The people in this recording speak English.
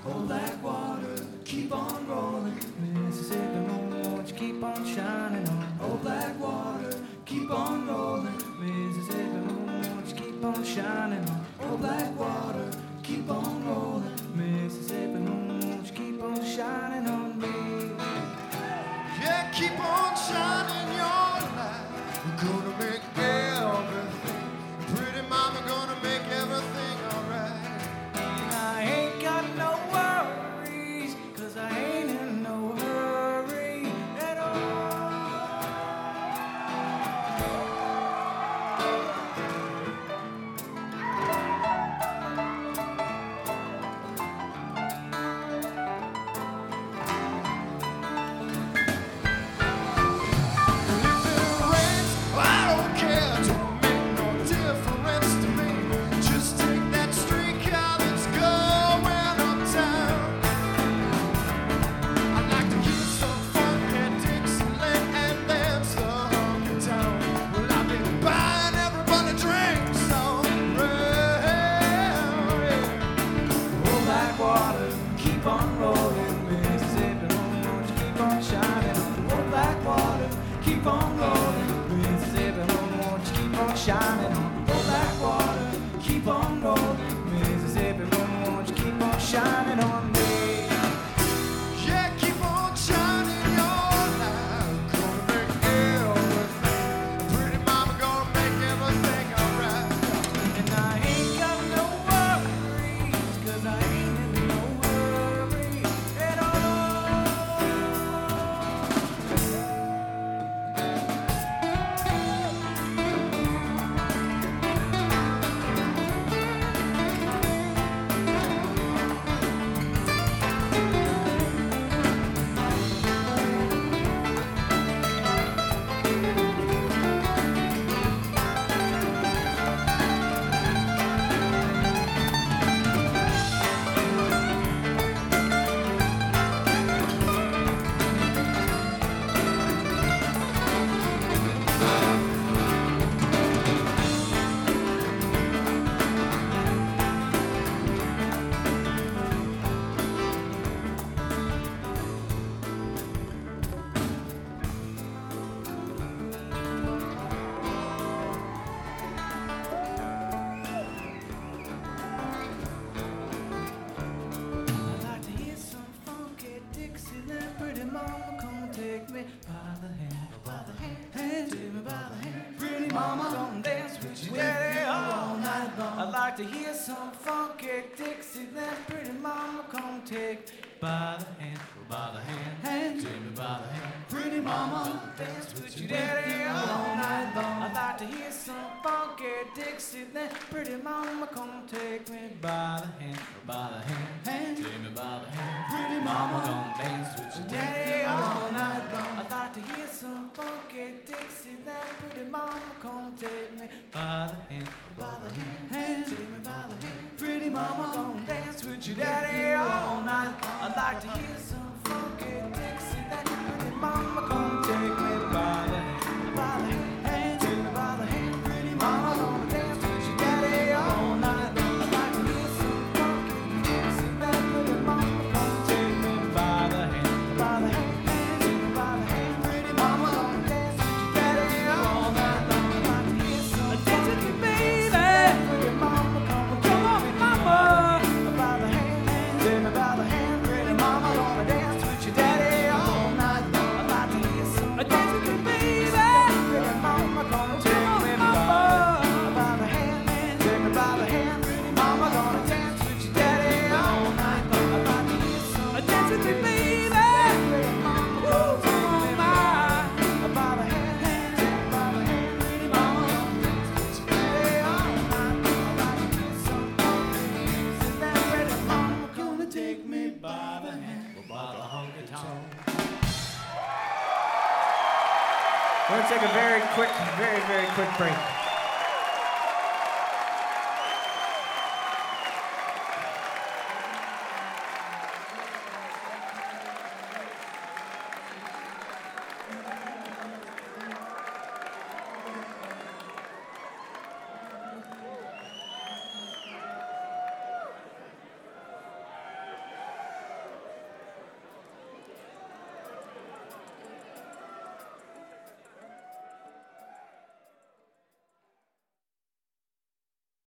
old black water, keep on rolling. Mississippi moon, won't you keep on shining on? Old black water, keep on rolling. Mississippi moon, won't you keep on shining on? Old black water, keep on rolling. Mississippi moon, won't you keep on shining on me? Yeah, keep on shining your light. We're gonna make everything. Pretty mama gonna make everything alright. I ain't got no worries, 'cause I ain't in no hurry at all. Keep on rolling, Mississippi moon, won't you keep on shining on? Old black water, keep on rolling, Mississippi moon, won't you keep on shining on? Old black water, keep on rolling, Mississippi moon, won't you keep on shining on me? Yeah, keep on shining your light. Gonna make everything. Pretty mama gonna make everything alright. And I ain't got no worries, 'cause I ain't in no hurry at all. Pretty mama, come take me by the hand, take me by the hand. Pretty mama, come dance with your daddy all night long. I'd like to hear some funky Dixieland. Pretty mama, come take me by the hand, take me by the hand. Pretty mama, come dance with your daddy all night long. I'd like to hear some funky Dixieland. Pretty mama, come take me by the hand, take me by the hand. Pretty mama, come dance with your daddy all night long. I'd like to hear some funky Dixieland. Pretty mama, come take me by the hand, take me by the hand. Pretty mama, come dance with your daddy all night long. I'd like to hear some funky Dixieland. Pretty mama, come take me by the hand, take me by the hand. Pretty mama, come dance with your daddy all night long. I'd like to hear some funky Dixieland. Pretty mama, come take me by the hand, take me by the hand. Pretty mama, come dance with your daddy all night long. I'd like to hear some dance with you, baby. Pretty mama, come on, mama, by the hand, take me by the hand. Pretty mama, gonna dance with your daddy all night long. I'd like to hear some dance with you, baby. Pretty mama, come take me by the hand, take me by the hand. Pretty mama, gonna dance with your daddy all night long. I'd like to hear some dance with you, baby. Pretty mama, come take me by the hand, take me by the hand. Pretty mama, gonna dance with your daddy all night long. I'd like to hear some music that pretty mama gonna take me by the hand, by the honky tonk. We're gonna take a very quick break.